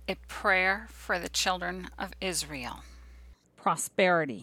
A prayer for the children of Israel. Prosperity.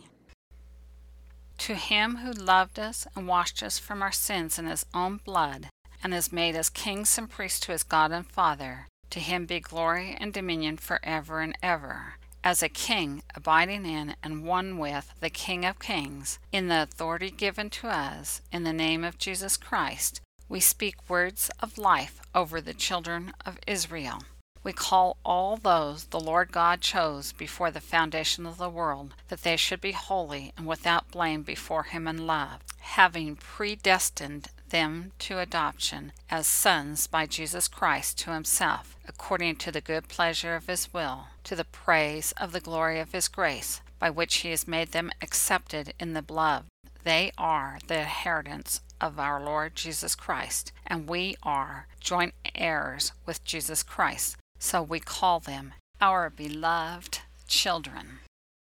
To him who loved us and washed us from our sins in his own blood, and has made us kings and priests to his God and Father, to him be glory and dominion forever and ever. As a king, abiding in and one with the King of Kings, in the authority given to us, in the name of Jesus Christ, we speak words of life over the children of Israel. We call all those the Lord God chose before the foundation of the world, that they should be holy and without blame before him in love, having predestined them to adoption as sons by Jesus Christ to himself, according to the good pleasure of his will, to the praise of the glory of his grace, by which he has made them accepted in the beloved. They are the inheritance of our Lord Jesus Christ, and we are joint heirs with Jesus Christ. So we call them our beloved children.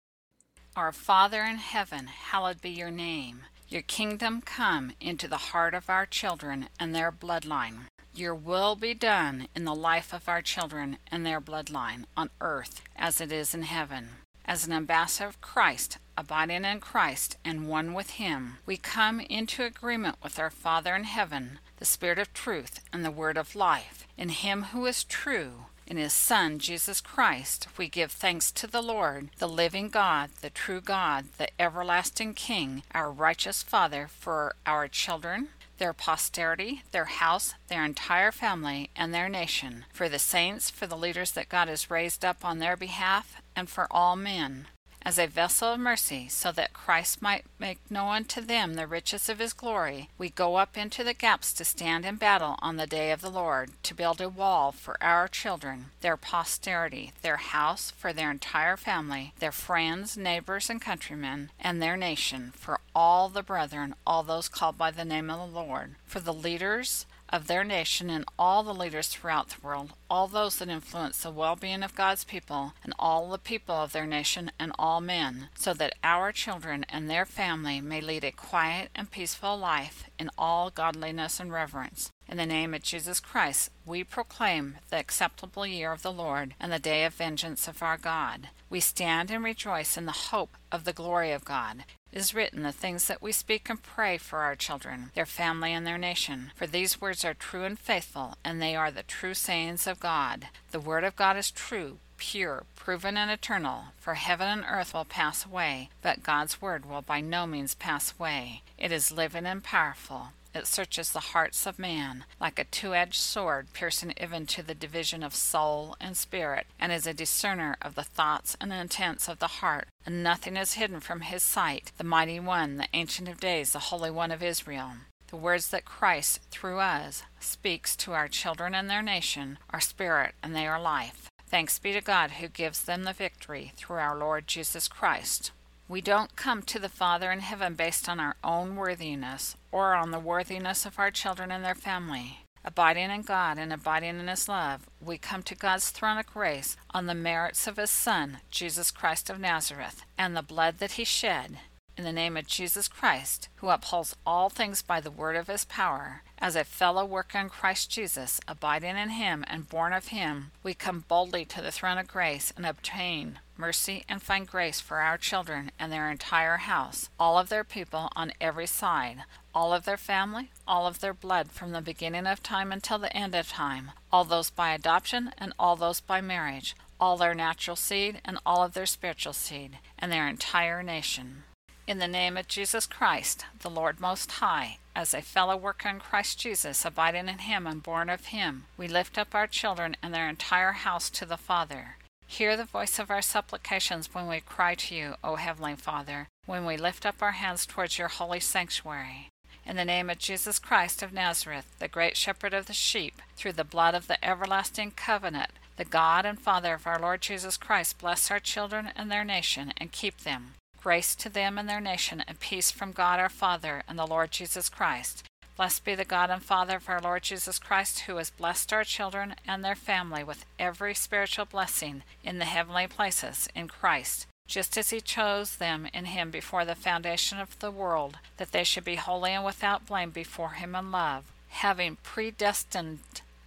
Our Father in heaven, hallowed be your name. Your kingdom come into the heart of our children and their bloodline. Your will be done in the life of our children and their bloodline on earth as it is in heaven. As an ambassador of Christ, abiding in Christ and one with him, we come into agreement with our Father in heaven, the Spirit of truth and the word of life. In him who is true, in his Son, Jesus Christ, we give thanks to the Lord, the living God, the true God, the everlasting King, our righteous Father, for our children, their posterity, their house, their entire family, and their nation, for the saints, for the leaders that God has raised up on their behalf, and for all men, as a vessel of mercy, so that Christ might make known to them the riches of his glory. We go up into the gaps to stand in battle on the day of the Lord, to build a wall for our children, their posterity, their house, for their entire family, their friends, neighbors, and countrymen, and their nation, for all the brethren, all those called by the name of the Lord, for the leaders of their nation and all the leaders throughout the world, all those that influence the well-being of God's people, and all the people of their nation and all men, so that our children and their family may lead a quiet and peaceful life in all godliness and reverence. In the name of Jesus Christ, we proclaim the acceptable year of the Lord and the day of vengeance of our God. We stand and rejoice in the hope of the glory of God. It is written, the things that we speak and pray for our children, their family, and their nation. For these words are true and faithful, and they are the true sayings of God. The word of God is true, pure, proven, and eternal. For heaven and earth will pass away, but God's word will by no means pass away. It is living and powerful. It searches the hearts of man, like a two-edged sword, piercing even to the division of soul and spirit, and is a discerner of the thoughts and intents of the heart. And nothing is hidden from his sight, the mighty one, the Ancient of Days, the Holy One of Israel. The words that Christ, through us, speaks to our children and their nation are spirit, and they are life. Thanks be to God who gives them the victory through our Lord Jesus Christ. We don't come to the Father in heaven based on our own worthiness or on the worthiness of our children and their family. Abiding in God and abiding in his love, we come to God's throne of grace on the merits of his Son, Jesus Christ of Nazareth, and the blood that he shed. In the name of Jesus Christ, who upholds all things by the word of his power, as a fellow worker in Christ Jesus, abiding in him and born of him, we come boldly to the throne of grace and obtain mercy and find grace for our children and their entire house, all of their people on every side, all of their family, all of their blood from the beginning of time until the end of time, all those by adoption and all those by marriage, all their natural seed and all of their spiritual seed, and their entire nation. In the name of Jesus Christ, the Lord Most High, as a fellow worker in Christ Jesus, abiding in him and born of him, we lift up our children and their entire house to the Father. Hear the voice of our supplications when we cry to you, O Heavenly Father, when we lift up our hands towards your holy sanctuary. In the name of Jesus Christ of Nazareth, the great shepherd of the sheep, through the blood of the everlasting covenant, the God and Father of our Lord Jesus Christ, bless our children and their nation and keep them. Grace to them and their nation, and peace from God our Father and the Lord Jesus Christ. Blessed be the God and Father of our Lord Jesus Christ, who has blessed our children and their family with every spiritual blessing in the heavenly places in Christ, just as he chose them in him before the foundation of the world, that they should be holy and without blame before him in love, having predestined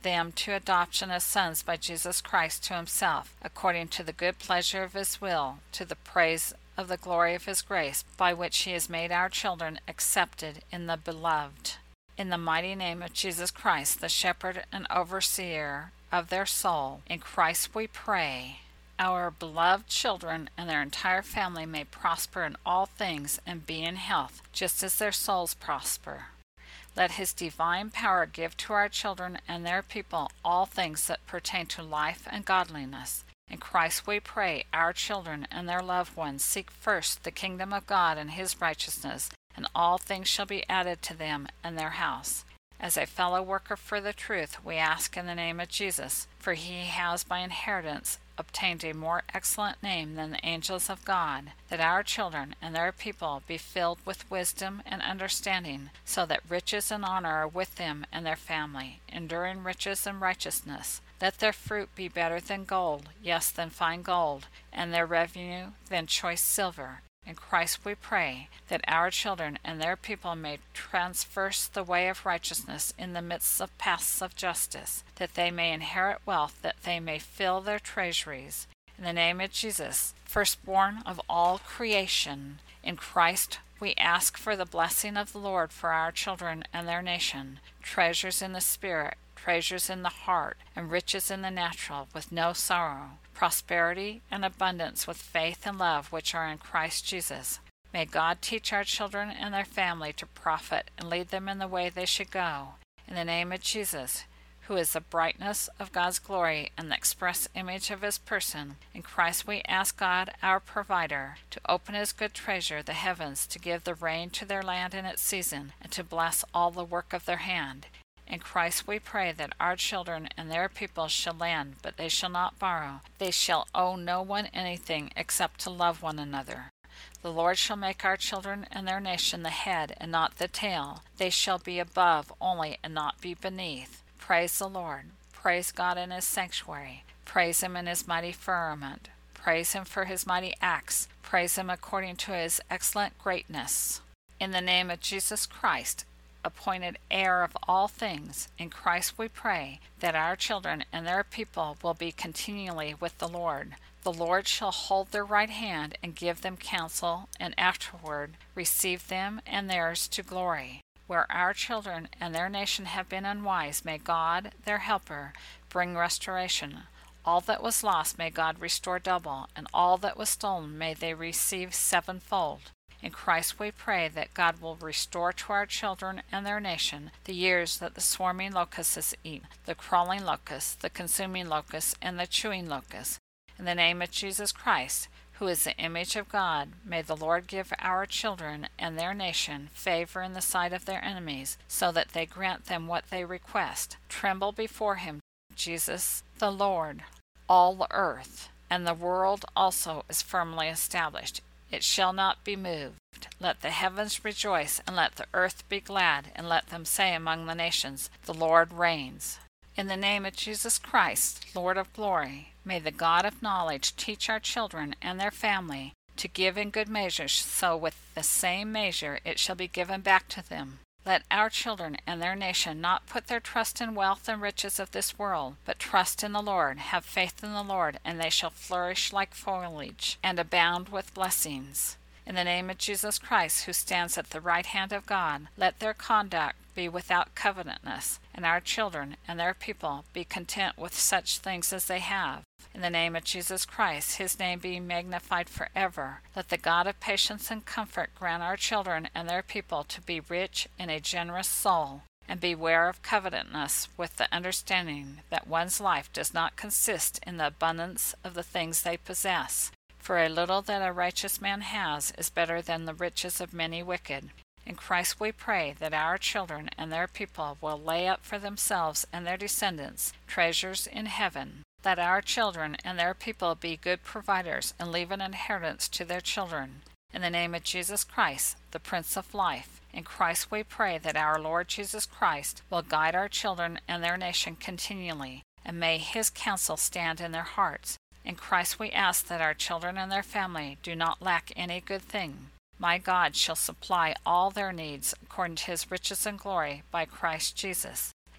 them to adoption as sons by Jesus Christ to himself, according to the good pleasure of his will, to the praise of the glory of his grace, by which he has made our children accepted in the Beloved. In the mighty name of Jesus Christ, the shepherd and overseer of their soul, in Christ we pray. Our beloved children and their entire family may prosper in all things and be in health, just as their souls prosper. Let his divine power give to our children and their people all things that pertain to life and godliness. In Christ we pray, our children and their loved ones seek first the kingdom of God and his righteousness, and all things shall be added to them and their house. As a fellow worker for the truth, we ask in the name of Jesus, for he has by inheritance obtained a more excellent name than the angels of God, that our children and their people be filled with wisdom and understanding, so that riches and honor are with them and their family, enduring riches and righteousness. Let their fruit be better than gold, yes, than fine gold, and their revenue than choice silver. In Christ we pray that our children and their people may traverse the way of righteousness in the midst of paths of justice, that they may inherit wealth, that they may fill their treasuries. In the name of Jesus, firstborn of all creation, in Christ we ask for the blessing of the Lord for our children and their nation, treasures in the spirit, treasures in the heart, and riches in the natural, with no sorrow, prosperity and abundance with faith and love which are in Christ Jesus. May God teach our children and their family to profit and lead them in the way they should go. In the name of Jesus, who is the brightness of God's glory and the express image of his person, in Christ we ask God, our provider, to open his good treasure, the heavens, to give the rain to their land in its season, and to bless all the work of their hand. In Christ we pray that our children and their people shall lend, but they shall not borrow. They shall owe no one anything except to love one another. The Lord shall make our children and their nation the head and not the tail. They shall be above only and not be beneath. Praise the Lord. Praise God in his sanctuary. Praise him in his mighty firmament. Praise him for his mighty acts. Praise him according to his excellent greatness. In the name of Jesus Christ, appointed heir of all things, in Christ we pray that our children and their people will be continually with the Lord. The Lord shall hold their right hand and give them counsel, and afterward receive them and theirs to glory. Where our children and their nation have been unwise, may God, their helper, bring restoration. All that was lost may God restore double, and all that was stolen may they receive sevenfold. In Christ we pray that God will restore to our children and their nation the years that the swarming locust has eaten, the crawling locust, the consuming locust, and the chewing locust. In the name of Jesus Christ, who is the image of God, may the Lord give our children and their nation favor in the sight of their enemies, so that they grant them what they request. Tremble before him, Jesus the Lord. All the earth and the world also is firmly established. It shall not be moved. Let the heavens rejoice, and let the earth be glad, and let them say among the nations, the Lord reigns. In the name of Jesus Christ, Lord of glory, may the God of knowledge teach our children and their family to give in good measure, so with the same measure it shall be given back to them. Let our children and their nation not put their trust in wealth and riches of this world, but trust in the Lord, have faith in the Lord, and they shall flourish like foliage, and abound with blessings. In the name of Jesus Christ, who stands at the right hand of God, let their conduct be without covetousness, and our children and their people be content with such things as they have. In the name of Jesus Christ, his name be magnified forever. Let the God of patience and comfort grant our children and their people to be rich in a generous soul, and beware of covetousness, with the understanding that one's life does not consist in the abundance of the things they possess. For a little that a righteous man has is better than the riches of many wicked. In Christ we pray that our children and their people will lay up for themselves and their descendants treasures in heaven. Let our children and their people be good providers and leave an inheritance to their children. In the name of Jesus Christ, the Prince of Life, in Christ we pray that our Lord Jesus Christ will guide our children and their nation continually, and may his counsel stand in their hearts. In Christ we ask that our children and their family do not lack any good thing. My God shall supply all their needs according to his riches and glory by Christ Jesus.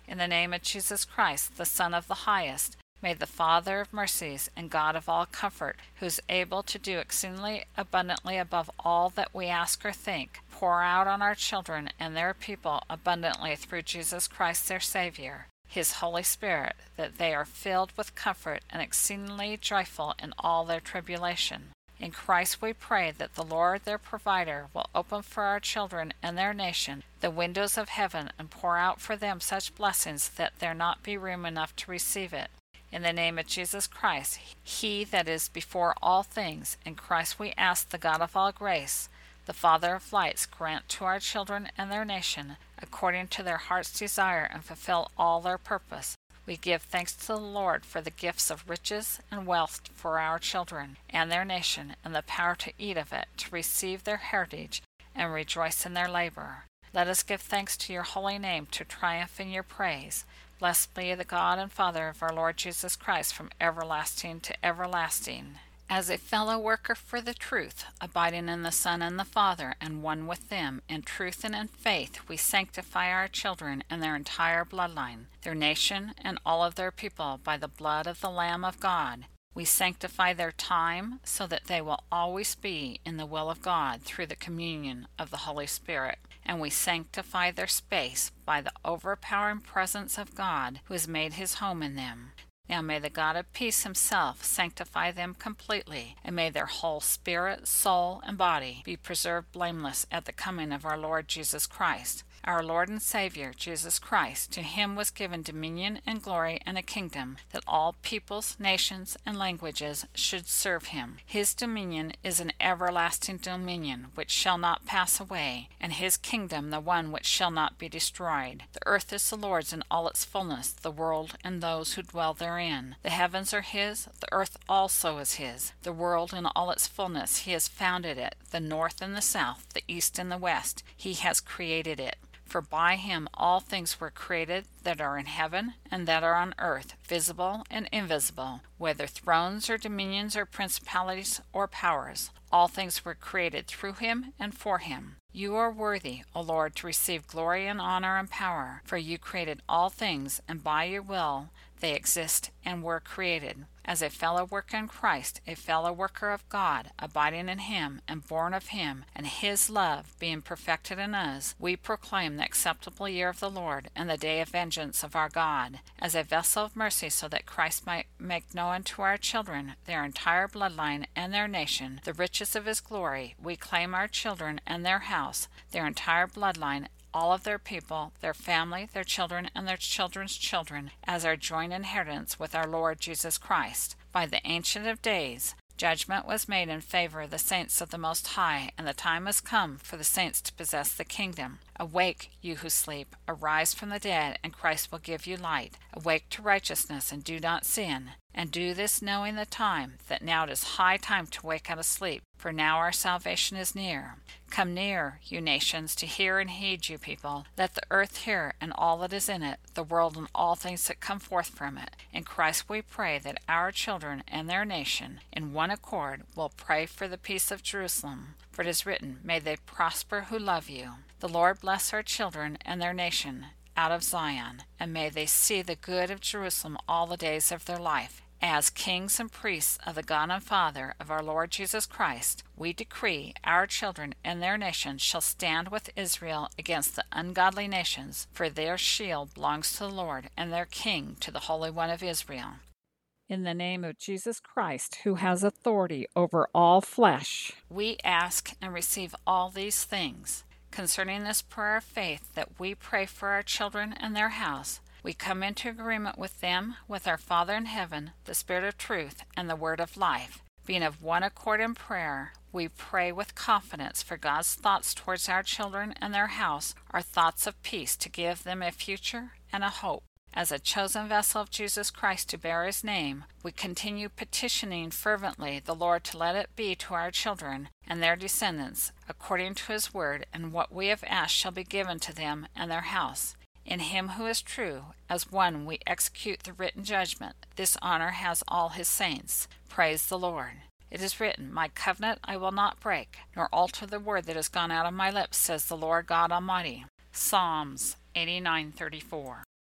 In the name of Jesus Christ, the Son of the Highest, may the Father of mercies and God of all comfort, who is able to do exceedingly abundantly above all that we ask or think, pour out on our children and their people abundantly through Jesus Christ their Savior, His Holy Spirit, that they are filled with comfort and exceedingly joyful in all their tribulation. In Christ we pray that the Lord their provider will open for our children and their nation the windows of heaven and pour out for them such blessings that there not be room enough to receive it. In the name of Jesus Christ, He that is before all things, in Christ we ask the God of all grace, the Father of lights, grant to our children and their nation, according to their heart's desire, and fulfill all their purpose. We give thanks to the Lord for the gifts of riches and wealth for our children and their nation, and the power to eat of it, to receive their heritage, and rejoice in their labor. Let us give thanks to your holy name, to triumph in your praise. Blessed be the God and Father of our Lord Jesus Christ, from everlasting to everlasting. As a fellow worker for the truth, abiding in the Son and the Father, and one with them, in truth and in faith, we sanctify our children and their entire bloodline, their nation, and all of their people by the blood of the Lamb of God. We sanctify their time so that they will always be in the will of God through the communion of the Holy Spirit. And we sanctify their space by the overpowering presence of God, who has made His home in them. Now may the God of peace Himself sanctify them completely, and may their whole spirit, soul, and body be preserved blameless at the coming of our Lord Jesus Christ. Our Lord and Savior, Jesus Christ, to Him was given dominion and glory and a kingdom, that all peoples, nations, and languages should serve Him. His dominion is an everlasting dominion which shall not pass away, and His kingdom the one which shall not be destroyed. The earth is the Lord's in all its fullness, the world and those who dwell therein. The heavens are His, the earth also is His. The world in all its fullness, He has founded it, the north and the south, the east and the west. He has created it. For by Him all things were created that are in heaven and that are on earth, visible and invisible, whether thrones or dominions or principalities or powers. All things were created through Him and for Him. You are worthy, O Lord, to receive glory and honor and power, for you created all things, and by your will they exist and were created. As a fellow worker in Christ, a fellow worker of God, abiding in Him and born of Him, and His love being perfected in us, we proclaim the acceptable year of the Lord and the day of vengeance of our God, as a vessel of mercy, so that Christ might make known to our children, their entire bloodline and their nation, the riches of His glory. We claim our children and their house, their entire bloodline, all of their people, their family, their children, and their children's children, as our joint inheritance with our Lord Jesus Christ. By the Ancient of Days, judgment was made in favor of the saints of the Most High, and the time has come for the saints to possess the kingdom. Awake, you who sleep, arise from the dead, and Christ will give you light. Awake to righteousness, and do not sin. And do this knowing the time, that now it is high time to wake out of sleep, for now our salvation is near. Come near, you nations, to hear and heed, you people. Let the earth hear, and all that is in it, the world and all things that come forth from it. In Christ we pray that our children and their nation, in one accord, will pray for the peace of Jerusalem. For it is written, May they prosper who love you. The Lord bless our children and their nation out of Zion, and may they see the good of Jerusalem all the days of their life. As kings and priests of the God and Father of our Lord Jesus Christ, we decree our children and their nation shall stand with Israel against the ungodly nations, for their shield belongs to the Lord, and their king to the Holy One of Israel. In the name of Jesus Christ, who has authority over all flesh, we ask and receive all these things. Concerning this prayer of faith that we pray for our children and their house, we come into agreement with them, with our Father in heaven, the Spirit of truth, and the Word of life. Being of one accord in prayer, we pray with confidence, for God's thoughts towards our children and their house are thoughts of peace, to give them a future and a hope. As a chosen vessel of Jesus Christ to bear His name, we continue petitioning fervently the Lord to let it be to our children and their descendants, according to His word, and what we have asked shall be given to them and their house. In Him who is true, as one we execute the written judgment. This honor has all His saints. Praise the Lord. It is written, My covenant I will not break, nor alter the word that has gone out of my lips, says the Lord God Almighty. Psalms 89:34.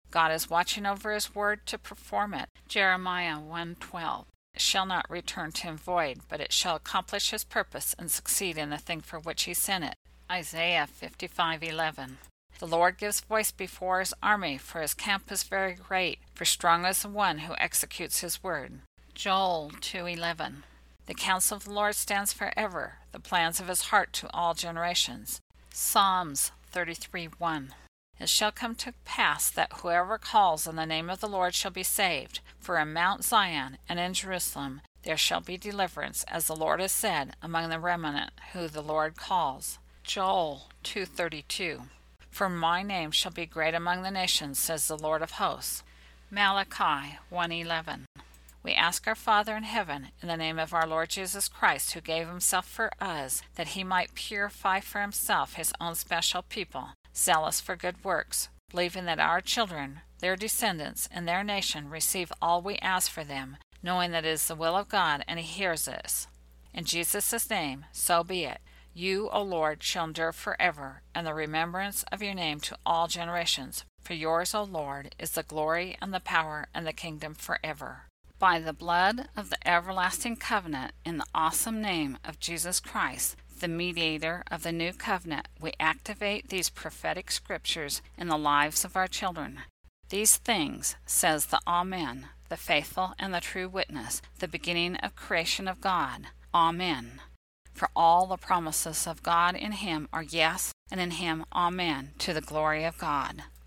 God is watching over his word to perform it. Jeremiah 1:12. It shall not return to him void, but it shall accomplish his purpose and succeed in the thing for which he sent it. Isaiah 55:11. The Lord gives voice before his army, for his camp is very great, for strong is the one who executes his word. Joel 2:11. The counsel of the Lord stands forever, the plans of his heart to all generations. Psalms 33:1. It shall come to pass that whoever calls on the name of the Lord shall be saved. For in Mount Zion and in Jerusalem there shall be deliverance, as the Lord has said, among the remnant who the Lord calls. Joel 2:32. For my name shall be great among the nations, says the Lord of hosts. Malachi 1:11. We ask our Father in heaven, in the name of our Lord Jesus Christ, who gave himself for us, that he might purify for himself his own special people, zealous for good works, believing that our children, their descendants, and their nation receive all we ask for them, knowing that it is the will of God, and he hears us. In Jesus' name, so be it. You, O Lord, shall endure forever, and the remembrance of your name to all generations. For yours, O Lord, is the glory and the power and the kingdom forever. By the blood of the everlasting covenant, in the awesome name of Jesus Christ, the mediator of the new covenant, we activate these prophetic scriptures in the lives of our children. These things, says the Amen, the faithful and the true witness, the beginning of creation of God. Amen. For all the promises of God in him are yes, and in him amen, to the glory of God.